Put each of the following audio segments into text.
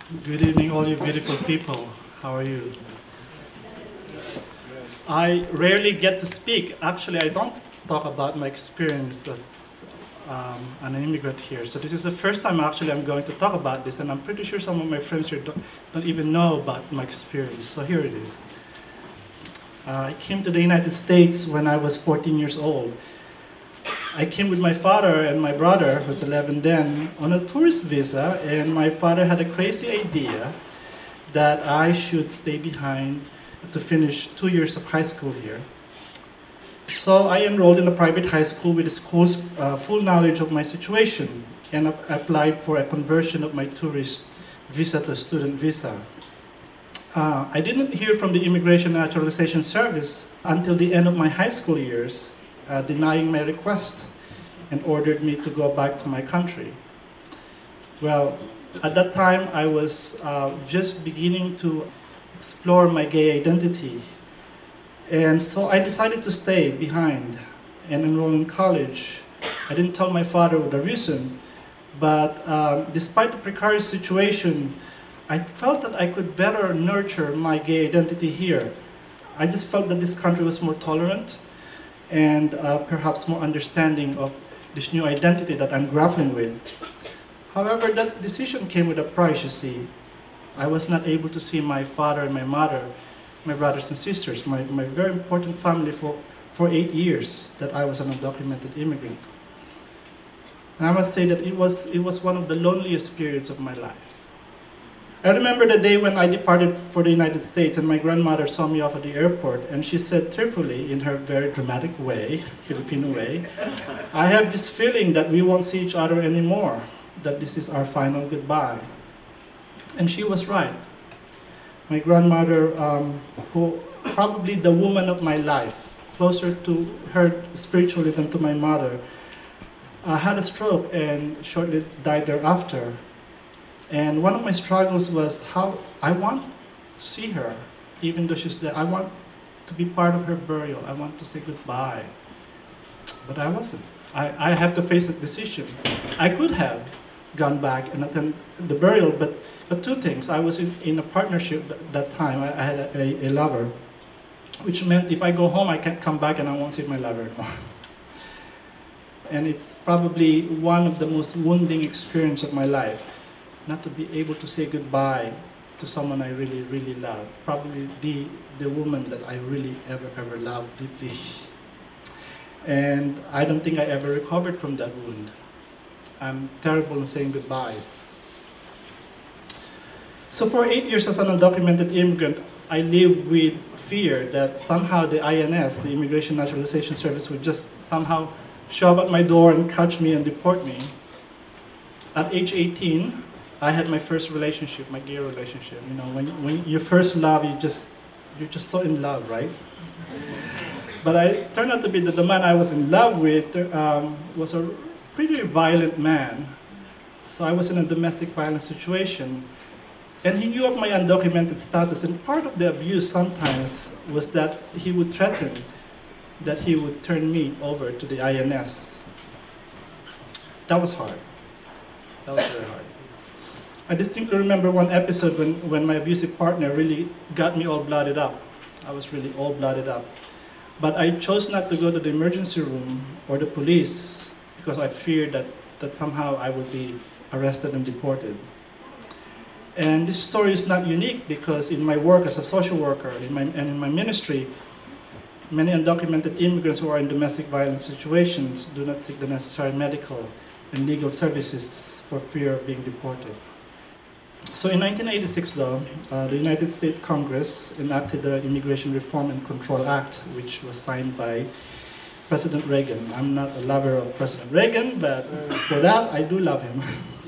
Good evening, all you beautiful people. How are you? I rarely get to speak. Actually, I don't talk about my experience as an immigrant here. So this is the first time actually I'm going to talk about this, and I'm pretty sure some of my friends here don't even know about my experience. So here it is. I came to the United States when I was 14 years old. I came with my father and my brother, who was 11 then, on a tourist visa, and my father had a crazy idea that I should stay behind to finish 2 years of high school here. So I enrolled in a private high school with the school's full knowledge of my situation and applied for a conversion of my tourist visa to student visa. I didn't hear from the Immigration and Naturalization Service until the end of my high school years, denying my request and ordered me to go back to my country. Well, at that time, I was just beginning to explore my gay identity. And so I decided to stay behind and enroll in college. I didn't tell my father the reason, but despite the precarious situation, I felt that I could better nurture my gay identity here. I just felt that this country was more tolerant and perhaps more understanding of this new identity that I'm grappling with. However, that decision came with a price, you see. I was not able to see my father and my mother, my brothers and sisters, my very important family for 8 years that I was an undocumented immigrant. And I must say that it was one of the loneliest periods of my life. I remember the day when I departed for the United States and my grandmother saw me off at the airport and she said tearfully in her very dramatic way, Filipino way, I have this feeling that we won't see each other anymore, that this is our final goodbye. And she was right. My grandmother, who probably the woman of my life, closer to her spiritually than to my mother, had a stroke and shortly died thereafter. And one of my struggles was how I want to see her, even though she's dead. I want to be part of her burial. I want to say goodbye. But I wasn't. I had to face that decision. I could have gone back and attend the burial, but two things. I was in a partnership that time. I had a lover, which meant if I go home, I can't come back and I won't see my lover anymore. And it's probably one of the most wounding experiences of my life, not to be able to say goodbye to someone I really, really love. Probably the woman that I really ever loved deeply. And I don't think I ever recovered from that wound. I'm terrible in saying goodbyes. So for 8 years as an undocumented immigrant, I lived with fear that somehow the INS, the Immigration Naturalization Service, would just somehow show up at my door and catch me and deport me. At age 18, I had my first relationship, my gay relationship. You know, when you first love, you're just so in love, right? But I turned out to be that the man I was in love with was a pretty violent man. So I was in a domestic violence situation. And he knew of my undocumented status. And part of the abuse sometimes was that he would threaten that he would turn me over to the INS. That was hard. That was very hard. I distinctly remember one episode when my abusive partner really got me all blooded up. I was really all blooded up. But I chose not to go to the emergency room or the police because I feared that somehow I would be arrested and deported. And this story is not unique because in my work as a social worker and in my ministry, many undocumented immigrants who are in domestic violence situations do not seek the necessary medical and legal services for fear of being deported. So in 1986, though, the United States Congress enacted the Immigration Reform and Control Act, which was signed by President Reagan. I'm not a lover of President Reagan, but for that, I do love him.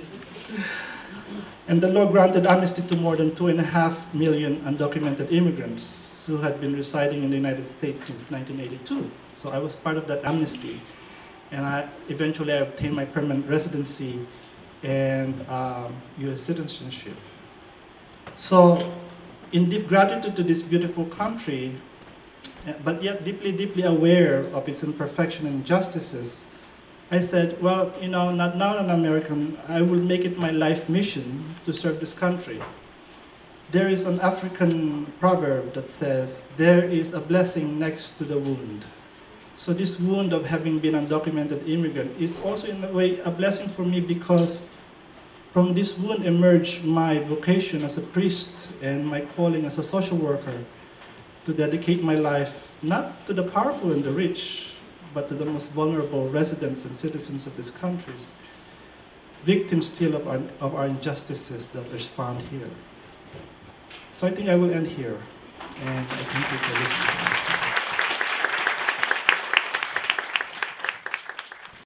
And the law granted amnesty to more than 2.5 million undocumented immigrants who had been residing in the United States since 1982. So I was part of that amnesty. And I eventually obtained my permanent residency and U.S. citizenship. So, in deep gratitude to this beautiful country, but yet deeply, deeply aware of its imperfection and injustices, I said, well, not now an American, I will make it my life mission to serve this country. There is an African proverb that says, there is a blessing next to the wound. So this wound of having been an undocumented immigrant is also in a way a blessing for me, because from this wound emerged my vocation as a priest and my calling as a social worker to dedicate my life not to the powerful and the rich, but to the most vulnerable residents and citizens of these countries, victims still of our injustices that are found here. So I think I will end here, and I thank you for listening.